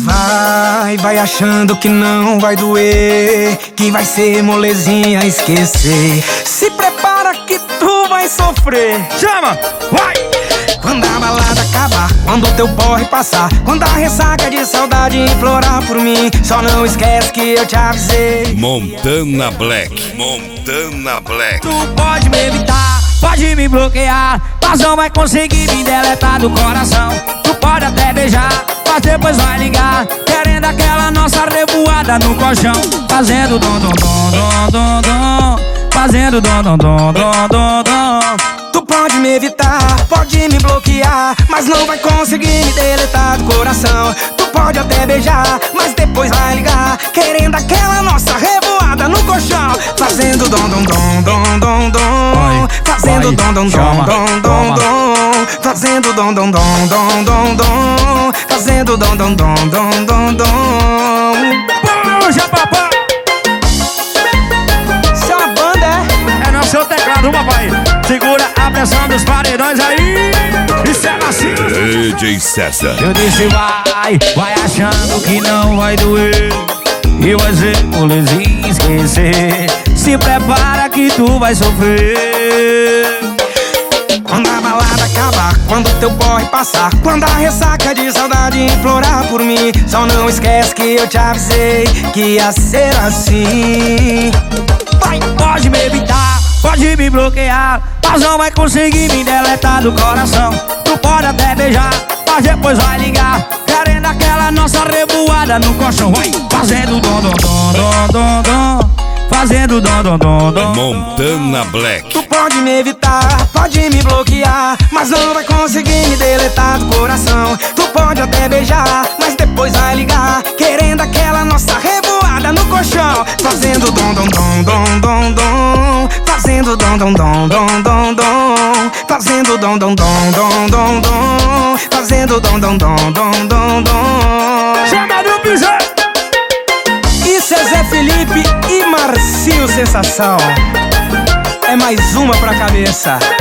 Vai achando que não vai doer, que vai ser molezinha esquecer. Se prepara que tu vai sofrer. Chama, vai! Quando a balada acabar, quando o teu porre passar, quando a ressaca de saudade implorar por mim, só não esquece que eu te avisei. Montana Black, Montana Black. Tu pode me evitar, pode me bloquear, mas não vai conseguir me deletar do coração. Tu pode até beijar, mas depois vai ligar, querendo aquela nossa revoada no colchão. Fazendo dom dom dom dom dom dom, fazendo dom dom dom dom dom dom. Tu pode me evitar, pode me bloquear, mas não vai conseguir me deletar do coração. Tu pode até beijar, mas depois vai ligar, querendo aquela nossa revoada no colchão. Fazendo dom dom dom dom dom dom, fazendo dom dom dom dom dom dom, fazendo dom dom dom dom dom dom, fazendo dom dom dom dom dom dom. Puxa, papai! Isso é uma banda, é? É no seu teclado, papai. Segura a pressão dos paredões aí. Isso é assim. DJ César. Eu disse vai achando que não vai doer, e vai ser molezinha esquecer. Se prepara que tu vai sofrer. Quando a balada acabar, quando o teu porre passar, quando a ressaca de saudade implorar por mim, só não esquece que eu te avisei que ia ser assim. Pode me evitar, pode me bloquear, mas não vai conseguir me deletar do coração. Tu pode até beijar, mas depois vai ligar, querendo aquela nossa revoada no colchão. Vai fazendo dom dom dom dom dom dom, fazendo dom dom dom dom. Montana Black. Tu pode me evitar, pode me bloquear, mas não vai conseguir me deletar do coração. Tu pode até beijar, mas depois vai ligar, querendo aquela nossa revoada no colchão. Fazendo dom dom dom dom dom dom, fazendo dom dom dom dom dom dom, fazendo dom dom dom dom dom dom, fazendo dom dom dom dom dom dom. Chama no pisão. Isso é Zé Felipe e Marcinho Sensação. É mais uma pra cabeça.